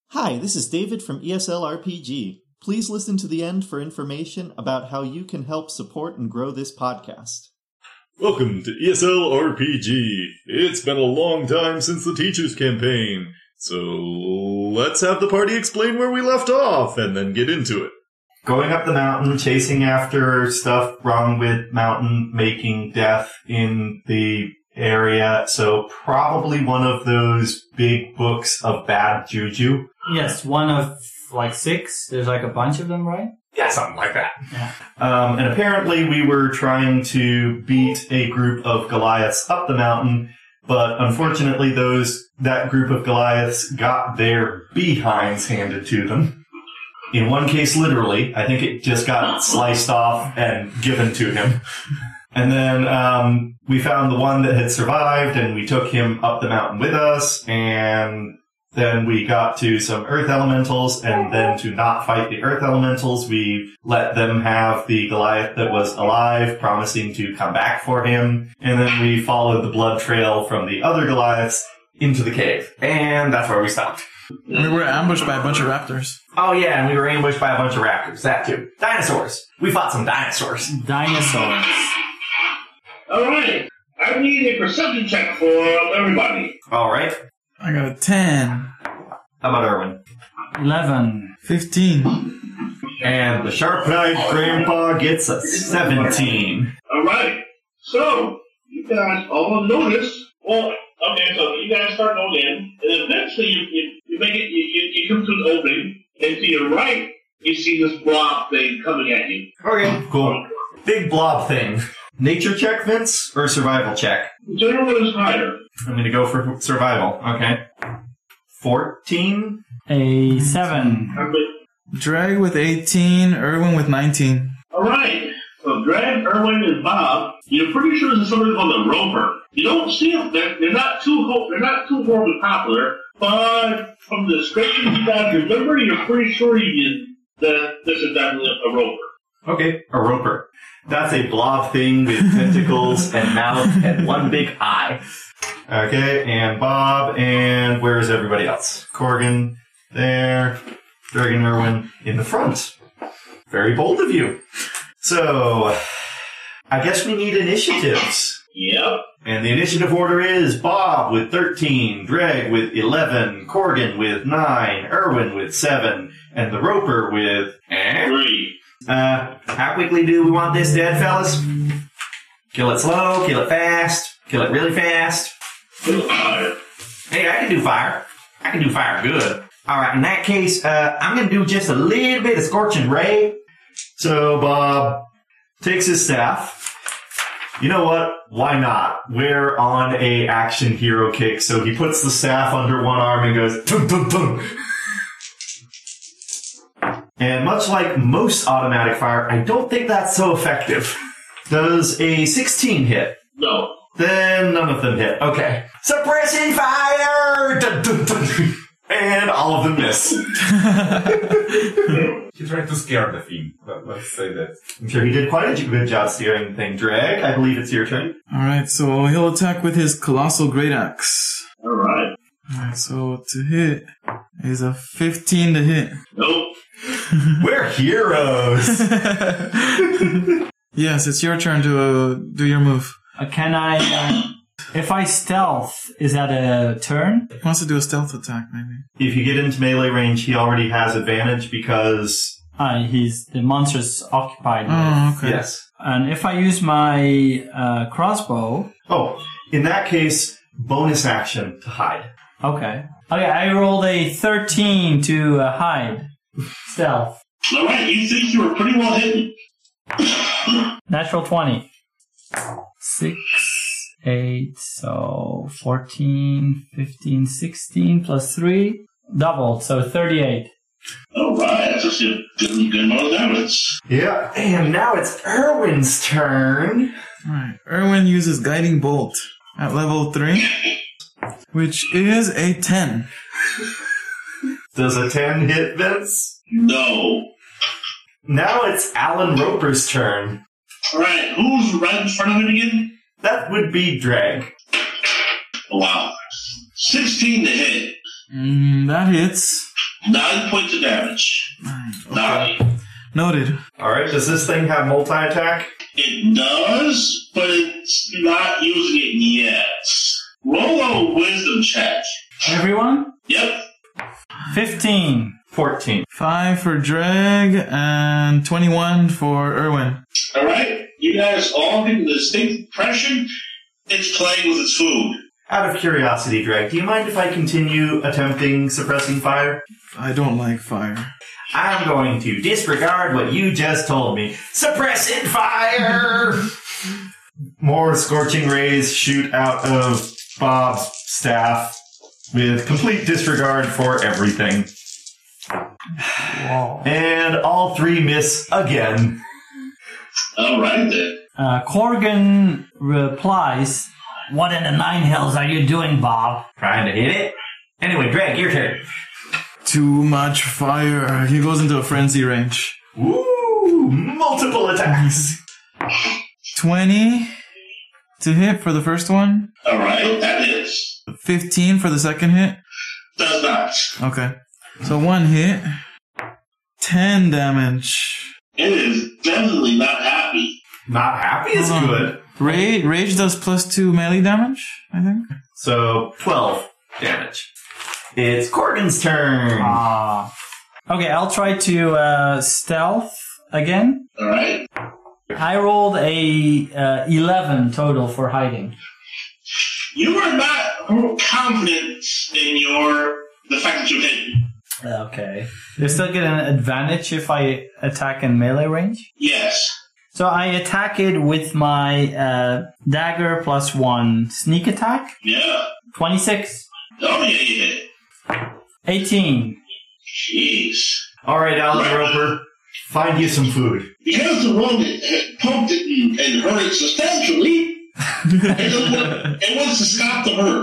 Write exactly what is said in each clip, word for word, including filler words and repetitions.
Hi, this is David from E S L R P G. Please listen to the end for information about how you can help support and grow this podcast. Welcome to E S L R P G. It's been a long time since the Teachers Campaign, so let's have the party explain where we left off and then get into it. Going up the mountain, chasing after stuff wrong with mountain, making death in the area. So probably one of those big books of bad juju. Yes, one of like six. There's like a bunch of them, right? Yeah, something like that. Yeah. Um, and apparently we were trying to beat a group of Goliaths up the mountain, but unfortunately those that group of Goliaths got their behinds handed to them. In one case, literally. I think it just got sliced off and given to him. And then um, we found the one that had survived, and we took him up the mountain with us, and then we got to some earth elementals, and then to not fight the earth elementals, we let them have the Goliath that was alive, promising to come back for him. And then we followed the blood trail from the other Goliaths into the cave. And that's where we stopped. We were ambushed by a bunch of raptors. Oh yeah, and we were ambushed by a bunch of raptors. That too. Dinosaurs. We fought some dinosaurs. Dinosaurs. Alright. I need a perception check for everybody. Alright. I got a ten. How about Erwin? Eleven. Fifteen. And the sharp-eyed grandpa gets a seventeen. Alright. So, you guys all notice. Well, okay, so you guys start going in, and eventually you, you, you make it, you, you, you come to an opening, and to your right, you see this blob thing coming at you. Okay, cool. Big blob thing. Nature check, Vince, or survival check? Whichever one is higher. I'm going to go for survival. Okay. fourteen? A seven. Drag with eighteen, Erwin with nineteen. Alright. So Drag, Erwin, and Bob, you're pretty sure this is somebody called a roper. You don't see them. They're, they're not too ho- they're not too horribly popular, but from the description you guys remember, you're pretty sure you that this is definitely a roper. Okay, a roper. That's a blob thing with tentacles and mouth and one big eye. Okay, and Bob, and where's everybody else? Corgan, there. Dragon Erwin in the front. Very bold of you. So, I guess we need initiatives. Yep. And the initiative order is Bob with thirteen, Dreg with eleven, Corgan with nine, Erwin with seven, and the Roper with eh? Three. Uh, how quickly do we want this dead, fellas? Kill it slow, kill it fast, kill it really fast. Kill fire. Hey, I can do fire. I can do fire good. Alright, in that case, uh, I'm gonna do just a little bit of Scorching Ray. So, Bob takes his staff. You know what? Why not? We're on a action hero kick, so he puts the staff under one arm and goes, tum, tum, tum. And much like most automatic fire, I don't think that's so effective. Does a sixteen hit? No. Then none of them hit. Okay. Suppressing fire! Dun, dun, dun. And all of them miss. He tried to scare the thing. Let's say that. I'm sure he did quite a good job steering the thing. Drag, I believe it's your turn. Alright, so he'll attack with his Colossal Great Axe. Alright. Alright, so to hit is a fifteen to hit. Nope. We're heroes! Yes, it's your turn to uh, do your move. Uh, can I... Uh, if I stealth, is that a turn? He wants to do a stealth attack, maybe. If you get into melee range, he already has advantage because... Uh, he's... The monster's occupied with. Oh, okay. Yes. And if I use my uh, crossbow... Oh, in that case, bonus action to hide. Okay. Okay, I rolled a thirteen to uh, hide. Stealth. Alright, you think you were pretty well hidden. Natural twenty. Six, eight, so fourteen, fifteen, sixteen plus three. Double, so thirty-eight. Alright, that's just a good, good amount of damage. Yeah, and now it's Erwin's turn. Alright, Erwin uses Guiding Bolt at level three, which is a ten. Does a ten hit, Vince? No. Now it's Alan Roper's turn. Alright, who's right in front of it again? That would be Drag. Oh, wow. sixteen to hit. Mm, that hits. Nine points of damage. Nine. Okay. Nine. Noted. Alright, does this thing have multi-attack? It does, but it's not using it yet. Roll a wisdom check. Everyone? Yep. fifteen. fourteen. Five for Dreg and twenty-one for Erwin. Alright, you guys all get the distinct impression it's playing with its food. Out of curiosity, Dreg, do you mind if I continue attempting suppressing fire? I don't like fire. I'm going to disregard what you just told me. Suppressing fire! More scorching rays shoot out of Bob's staff with complete disregard for everything. Whoa. And all three miss again. Alright then. Uh, Corgan replies, "What in the nine hells are you doing, Bob?" Trying to hit it? Anyway, Dreg, your turn. Too much fire. He goes into a frenzy range. Ooh, multiple attacks. twenty to hit for the first one. Alright, that is. fifteen for the second hit. Does not. Okay. So one hit. ten damage. It is definitely not happy. Not happy is Hold on. good. Rage, rage does plus two melee damage, I think. So, twelve damage. It's Corgan's turn. Ah. Okay, I'll try to uh, stealth again. Alright. I rolled a uh, eleven total for hiding. You are not confident in your the fact that you're hidden. Okay. Do I still get an advantage if I attack in melee range? Yes. So I attack it with my uh, dagger plus one sneak attack. Yeah. twenty-six. Oh yeah, you hit it. eighteen. Jeez. Alright, Alan Roper, find you some food. Because the one that pumped it and, and hurt it substantially, it, want, it wants to stop the hurt.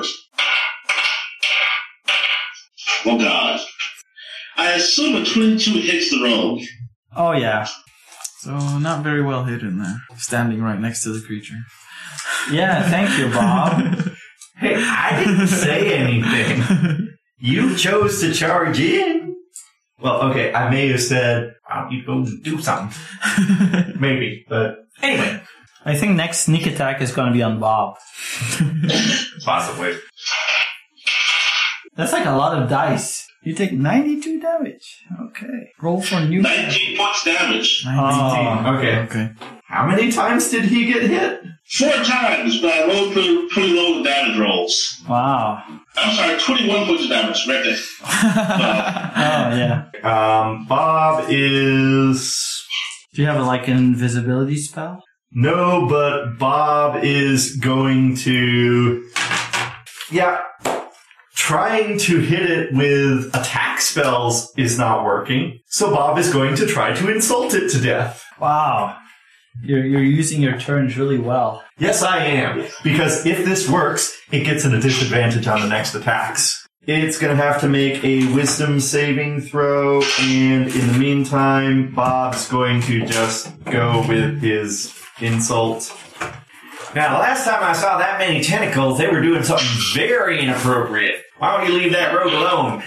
Oh god. I assume a twenty-two hits the rogue. Oh yeah. So not very well hidden there. Standing right next to the creature. Yeah, thank you, Bob. Hey, I didn't say anything. You chose to charge in. Well, okay, I may have said, why don't you go do something? Maybe, but anyway. I think next sneak attack is going to be on Bob. Possibly. That's like a lot of dice. You take ninety-two damage. Okay. Roll for new. nineteen points damage. Oh, Okay. Okay. How many times did he get hit? Four times, but I rolled pretty, pretty low damage rolls. wow. I'm sorry, twenty-one points of damage right there. Uh, Oh, yeah. Um, Bob is... Do you have like an invisibility spell? No, but Bob is going to... Yeah. Trying to hit it with attack spells is not working, so Bob is going to try to insult it to death. Wow. You're, you're using your turns really well. Yes, I am, because if this works, it gets an disadvantage on the next attacks. It's going to have to make a wisdom saving throw, and in the meantime, Bob's going to just go with his insult. Now, the last time I saw that many tentacles, they were doing something very inappropriate. Why don't you leave that rogue alone?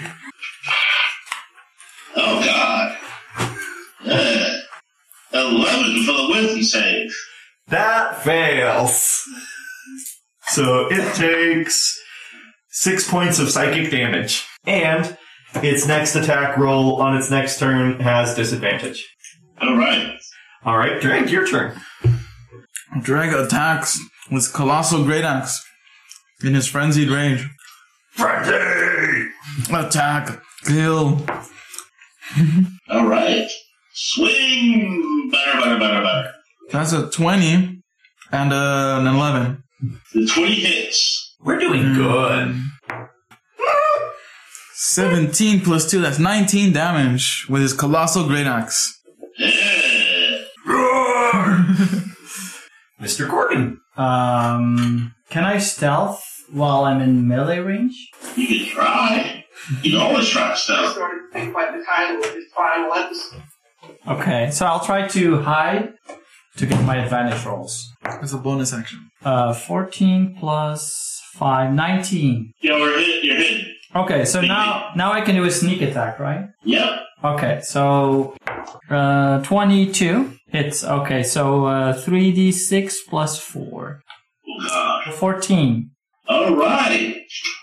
oh god. Uh, eleven for the wisdom save. That fails. So it takes six points of psychic damage. And its next attack roll on its next turn has disadvantage. Alright. Alright, Drake, your turn. Drag attacks with Colossal Great Axe in his frenzied range. Frenzy! Attack. Kill. Alright. Swing! Better, better, better, better. That's a twenty and uh, an eleven. The twenty hits. We're doing good. seventeen plus two, that's nineteen damage with his Colossal Great Axe. Yeah. Roar! Mister Corgan. Um, can I stealth while I'm in melee range? You can try. You can always try stuff. started to think by the time with his violence. Okay, so I'll try to hide to get my advantage rolls. That's a bonus action. Uh, fourteen plus five, nineteen. Yeah, we're hit. You're hidden. Okay, so now now I can do a sneak attack, right? Yep. Okay, so uh, twenty-two hits. Okay, so uh, three d six plus four. Oh, God. fourteen. All right.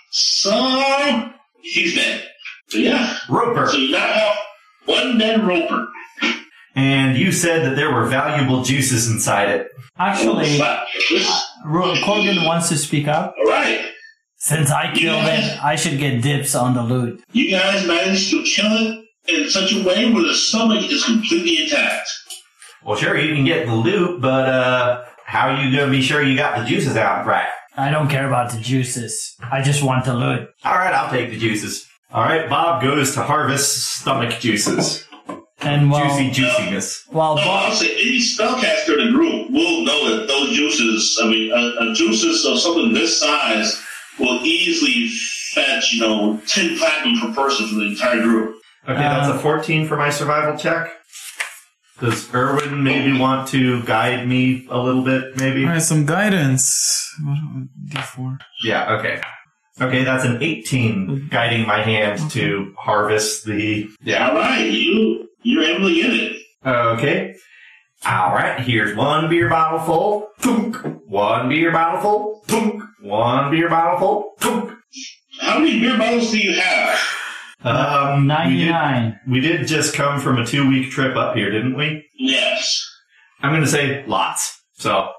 So, he's dead. So, yeah. Roper. So you now have one dead Roper. And you said that there were valuable juices inside it. Actually, Wow. This- Ro- Corgan wants to speak up. All right. Since I killed it, I should get dips on the loot. You guys managed to kill it in such a way where the stomach is completely intact. Well, sure, you can get the loot, but uh, how are you going to be sure you got the juices out right? I don't care about the juices. I just want the loot. All right, I'll take the juices. All right, Bob goes to harvest stomach juices. And while, Juicy juiciness. while No, I'll Bob, say any spellcaster in the group will know that those juices, I mean, a, a juices of something this size will easily fetch, you know, ten platinum per person for the entire group. Okay, that's Uh, a fourteen for my survival check. Does Erwin maybe want to guide me a little bit, maybe? Alright, some guidance. What, D four. Yeah, okay. Okay, that's an eighteen guiding my hand to harvest the... All right, you, you're able to get it. Okay. All right, here's one beer bottle full. Tunk. One beer bottle full. Tunk. One beer bottle full. Tunk. How many beer bottles do you have? Um, we did, ninety-nine. we did just come from a two-week trip up here, didn't we? Yes. I'm going to say lots. So,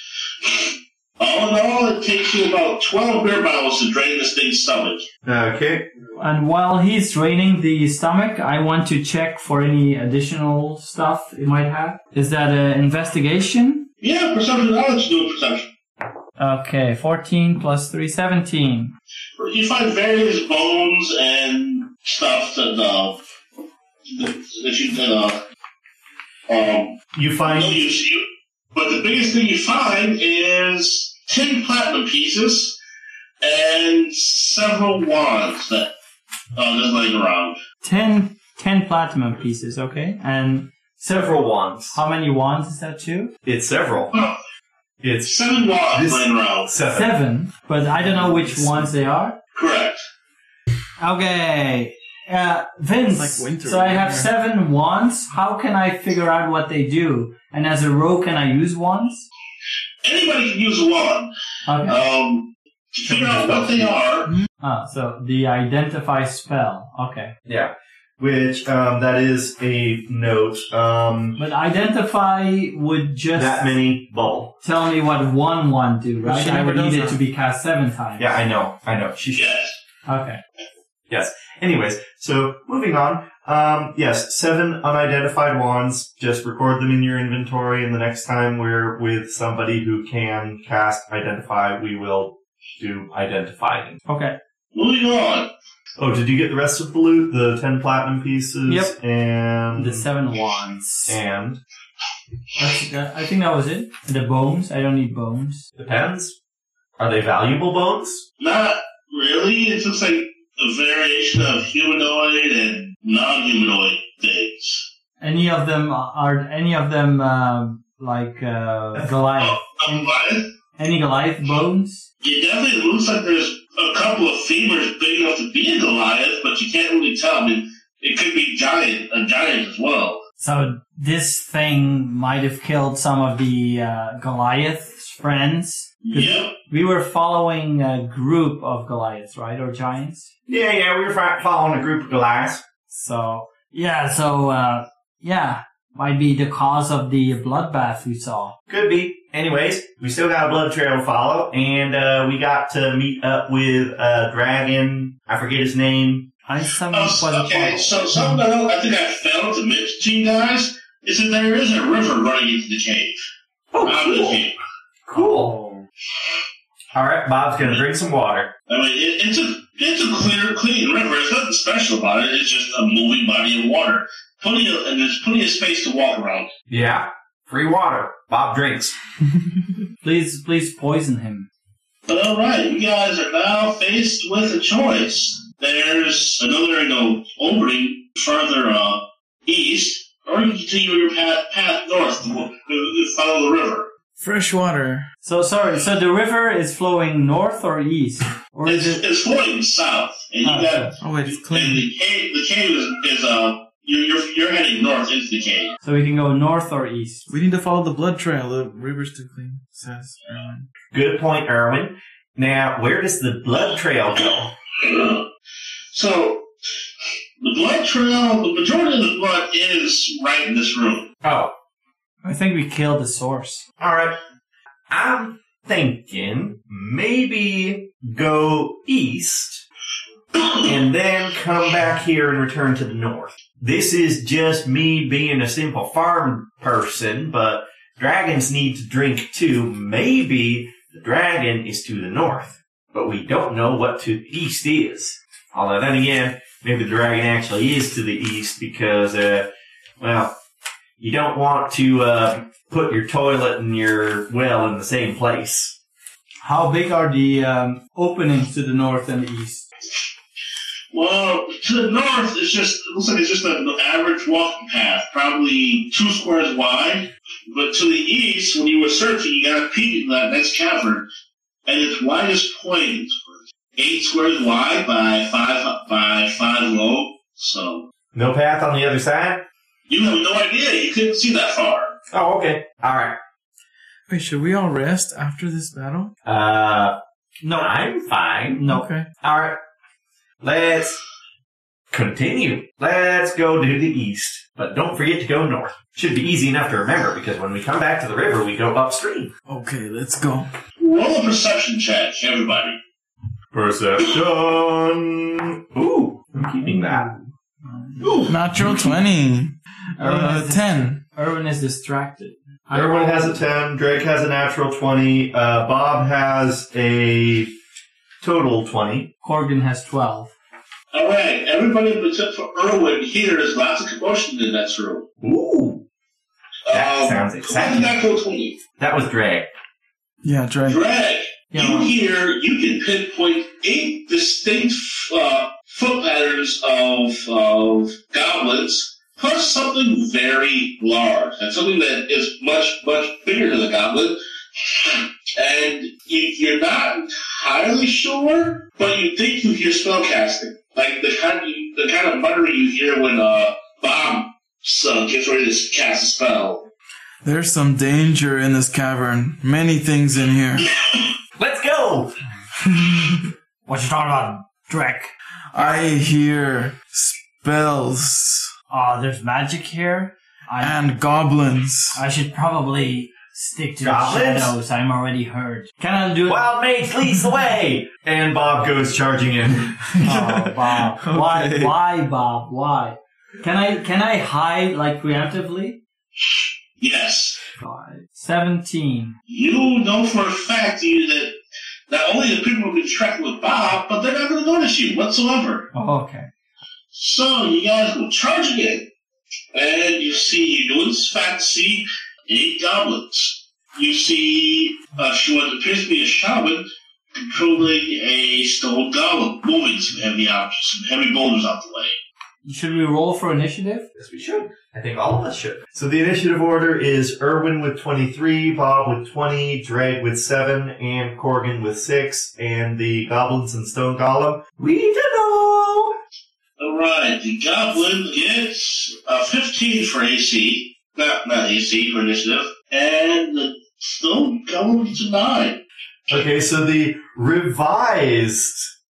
All in all, it takes you about twelve beer bottles to drain this thing's stomach. okay. And while he's draining the stomach, I want to check for any additional stuff it might have. Is that an investigation? Yeah, perception knowledge, do perception. Okay, fourteen plus three, seventeen. You find various bones and stuff that, uh, that you can, uh, um, You no find... use you. But the biggest thing you find is ten platinum pieces and several wands that are just laying around. Ten, ten platinum pieces, okay? And Several wands. how many wands is that too? It's several. Oh, It's seven wands This- laying around. seven. Seven, but I don't know which ones they are. Correct. Okay. Uh, Vince, It's like winter so I over have here. seven wands. How can I figure out what they do? And as a rogue, can I use wands? Anybody can use a wand. Okay. Um, to figure out what they are, Ah, so the identify spell. Okay. Yeah. Which, um, that is a note. Um, But identify would just that many bubble. tell me what one wand do, But right? she I never would need does it that. to be cast seven times. Yeah, I know. I know. She should. yes. Okay. Yes. Anyways, so moving on. Um, yes, seven unidentified wands. Just record them in your inventory, and the next time we're with somebody who can cast identify, we will do identifying. Okay. Moving on. Oh, did you get the rest of the loot? The ten platinum pieces? Yep. And... The seven wands. And... That's, that, I think that was it. The bones. I don't need bones. Depends. Are they valuable bones? Not really. It looks like a variation of humanoid and non-humanoid things. Any of them are any of them uh, like uh, Goliath? Oh, um, what? Any Goliath bones? It definitely looks like there's a couple of femurs big enough to be a Goliath, but you can't really tell. I mean, it could be giant, a giant as well. So this thing might have killed some of the uh, Goliath's friends. 'Cause Yep. We were following a group of Goliaths, right, or giants? Yeah, yeah, we were fi- following a group of Goliaths. So yeah, so uh, yeah, might be the cause of the bloodbath we saw. Could be. Anyways, we still got a blood trail to follow, and uh, we got to meet up with a dragon. I forget his name. I some Oh, was okay, so something that I think I failed to mention to you guys is that there is a river running into the cave. Oh, Out of the cool. cave. Cool. All right, Bob's gonna drink some water. I mean, it, it's a it's a clear, clean river. There's nothing special about it. It's just a moving body of water. Plenty of, and there's plenty of space to walk around. Yeah, free water. Bob drinks. Please, please poison him. But all right, you guys are now faced with a choice. There's another, you know, opening further uh, east, or you can continue your path, path north to, to follow the river. fresh water. So sorry. So the river is flowing north or east, or It's, is it? it's flowing south, and you Oh, got Oh wait, it's and clean. the cave. The cave is, is uh you're, you're you're heading north into the cave. So we can go north or east. We need to follow the blood trail. The river's too clean, says Erwin. Good point, Erwin. Now, where does the blood trail go? So the blood trail, the majority of the blood is right in this room. Oh, I think we killed the source. alright. I'm thinking maybe go east and then come back here and return to the north. This is just me being a simple farm person, but dragons need to drink too. Maybe the dragon is to the north, but we don't know what to the east is. Although then again, maybe the dragon actually is to the east because, uh, well, you don't want to uh, put your toilet and your well in the same place. How big are the um, openings to the north and the east? Well, to the north, it's just it looks like it's just an average walking path, probably two squares wide. But to the east, when you were searching, you got a peek into that next cavern, and its widest point is eight squares wide by five by five low. So No path on the other side? you have no idea. You couldn't see that far. Oh, okay. Alright. Wait, should we all rest after this battle? Uh, No, I'm fine. no. Okay. Alright. Let's continue. Let's go to the east. But don't forget to go north. Should be easy enough to remember because when we come back to the river, we go upstream. Okay, let's go. Roll a perception check, everybody. Perception. Ooh, I'm keeping that. Natural twenty. Erwin, Uh, is, ten. Erwin is distracted. I Everyone rolled- has a ten. Drake has a natural twenty. Uh, Bob has a total twenty. Corgan has twelve. All right, everybody except for Erwin here. There's lots of commotion in that room. Ooh, That Um, sounds who has exciting. a natural twenty? that was Drag. Yeah, Drake. Drag. Yeah. You hear, you can pinpoint eight distinct uh, foot patterns of, of goblins, plus something very large, and something that is much, much bigger than a goblin. And you, you're not entirely sure, but you think you hear spellcasting. Like the kind, you, the kind of muttering you hear when uh, Bob uh, gets ready to cast a spell. There's some danger in this cavern. Many things in here. Let's go! What you talking about, Drek? I hear spells Oh, there's magic here. I and goblins. I should probably stick to Goblins? the shadows. I'm already hurt. Can I do it? Wild mage leads the way! And Bob goes charging in. Oh, Bob. Why? Okay. Why, Bob? Why? Can I? Can I hide like preemptively? Yes. Five. Seventeen. You know for a fact you that not only the people will be tracking with Bob, but they're not going to notice you whatsoever. Oh, okay. So you guys go charging in, and you see you do in fact see eight goblins. You see uh, she what appears to be a shaman controlling a stone golem, moving some heavy objects, some heavy boulders out the way. Should we roll for initiative? Yes, we should. I think all of us should. So the initiative order is Erwin with twenty-three, Bob with twenty, Drake with seven, and Corgan with six, and the goblins and stone golem. We don't know! Alright, the goblin gets uh, fifteen for A C, not, not A C, for initiative, and the stone golem gets a nine. Okay, so the revised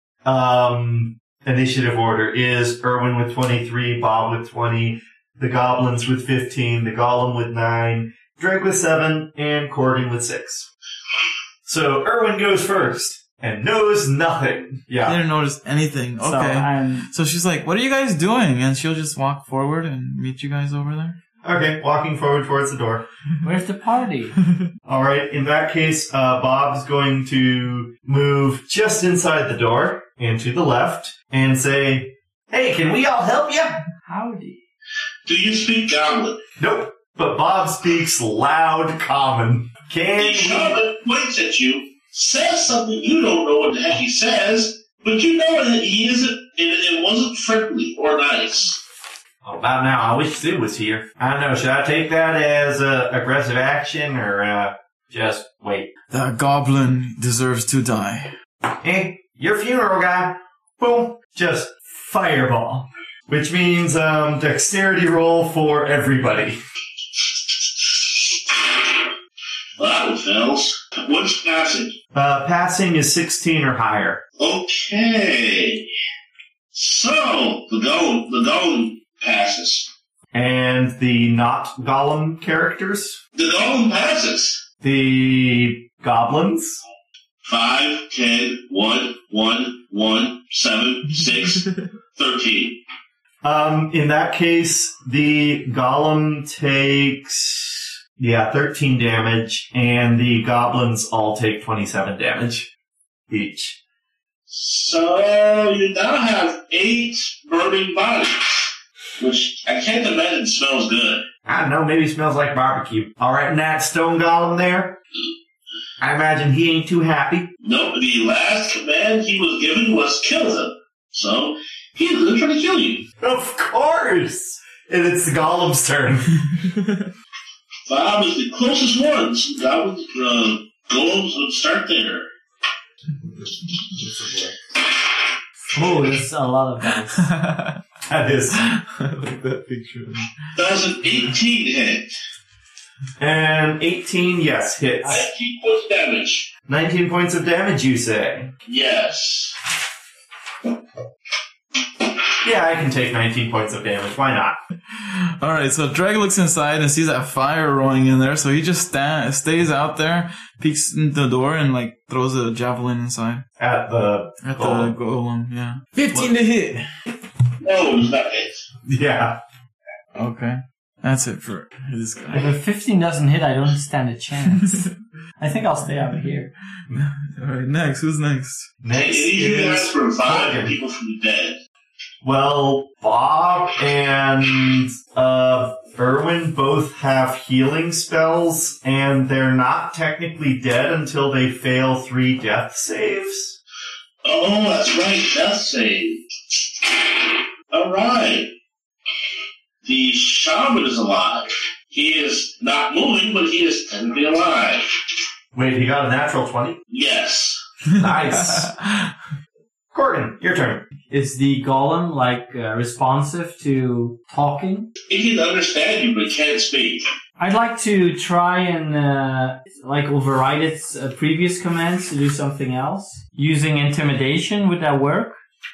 um, initiative order is Erwin with twenty-three, Bob with twenty, the goblins with fifteen, the golem with nine, Drake with seven, and Corgan with six. So Erwin goes first and knows nothing. I Yeah. didn't notice anything. Okay. So I'm. So she's like, what are you guys doing? And she'll just walk forward and meet you guys over there. Okay, walking forward towards the door. Where's the party? All right, in that case, uh, Bob's going to move just inside the door and to the left and say, Hey, can we all help you? Howdy. Do you speak goblin? nope. But Bob speaks loud common. The Can we... shaman points at you, says something you don't know what the heck he says, but you know that he isn't, it, it wasn't friendly or nice. What about now? I wish Sue was here. I don't know. Should I take that as uh, aggressive action or uh, Just wait. That goblin deserves to die. Eh, your funeral guy. Boom. Just fireball. Which means um, dexterity roll for everybody. Wow, fellas. What's passing? Uh, passing is sixteen or higher. Okay. So, the golem, the golem passes. And the not golem characters? The golem passes. The goblins? Five, ten, one, one, one, seven, six, thirteen. Um, in that case, the golem takes, yeah, thirteen damage, and the goblins all take twenty-seven damage each. So, you now have eight burning bodies, which I can't imagine smells good. I don't know, maybe it smells like barbecue. Alright, and that stone golem there? I imagine he ain't too happy. Nope, the last command he was given was kill them. So, he's gonna try to kill you. Of course! And it's the golem's turn. Bob is the closest one, so goblins, uh, golems would start there. Oh, there's a lot of dice. That is. I like that picture. Does an eighteen hit? And eighteen, yes, hits. nineteen points damage. nineteen points of damage, you say? Yes. Yeah, I can take nineteen points of damage. Why not? Alright, so Dreg looks inside and sees that fire rolling in there, so he just sta- stays out there, peeks in the door, and like throws a javelin inside. At the At golem. the golem, yeah. fifteen to hit! No, it's not it. Yeah. Okay. That's it for this guy. If a fifteen doesn't hit, I don't stand a chance. I think I'll stay out here. Alright, next. Who's next? Next It usually is asks for five Morgan. people from the dead. Well, Bob and uh, Erwin both have healing spells, and they're not technically dead until they fail three death saves. Oh, that's right, death save. Alright. The shaman is alive. He is not moving, but he is technically alive. Wait, he got a natural twenty? Yes. Nice. Gordon, your turn. Is the golem like uh, responsive to talking? It can understand you, but can't speak. I'd like to try and uh, like override its uh, previous commands to do something else. Using intimidation, would that work?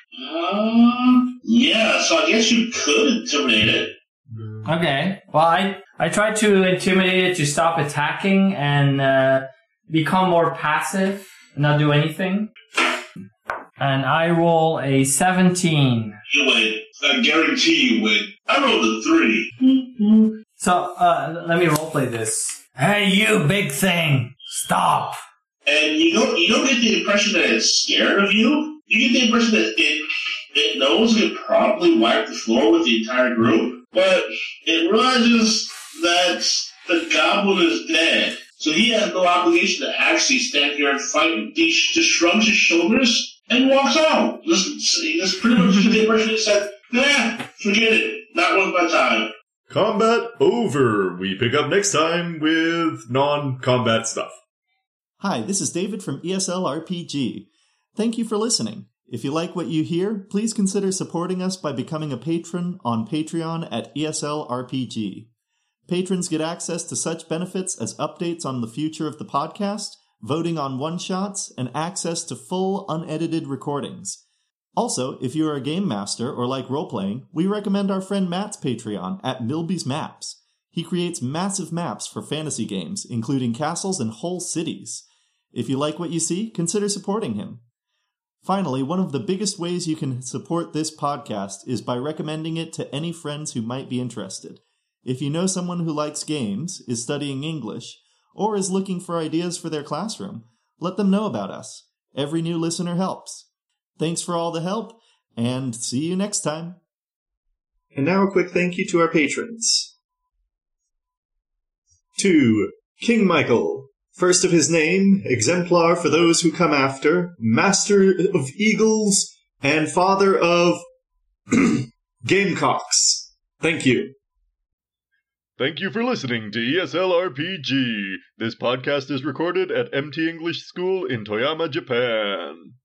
Uh, yeah, so I guess you could intimidate it. Okay. Well, I I tried to intimidate it to stop attacking and uh, become more passive, not do anything. And I roll a seventeen. You win. I guarantee you win. I rolled a three. So, uh, let me roleplay this. Hey, you big thing! Stop! And you don't you don't get the impression that it's scared of you. You get the impression that it it knows it could probably wipe the floor with the entire group, but it realizes that the goblin is dead. So he has no obligation to actually stand here and fight. He just shrugs his shoulders and walks out. This, this pretty much the impression that said, nah, forget it. Not worth my time. Combat over. We pick up next time with non-combat stuff. Hi, this is David from E S L R P G. Thank you for listening. If you like what you hear, please consider supporting us by becoming a patron on Patreon at E S L R P G. Patrons get access to such benefits as updates on the future of the podcast, voting on one-shots, and access to full, unedited recordings. Also, if you are a game master or like role-playing, we recommend our friend Matt's Patreon at Milby's Maps. He creates massive maps for fantasy games, including castles and whole cities. If you like what you see, consider supporting him. Finally, one of the biggest ways you can support this podcast is by recommending it to any friends who might be interested. If you know someone who likes games, is studying English, or is looking for ideas for their classroom, let them know about us. Every new listener helps. Thanks for all the help, and see you next time. And now a quick thank you to our patrons. To King Michael, first of his name, exemplar for those who come after, master of eagles, and father of gamecocks. Thank you. Thank you for listening to E S L R P G. This podcast is recorded at M T English School in Toyama, Japan.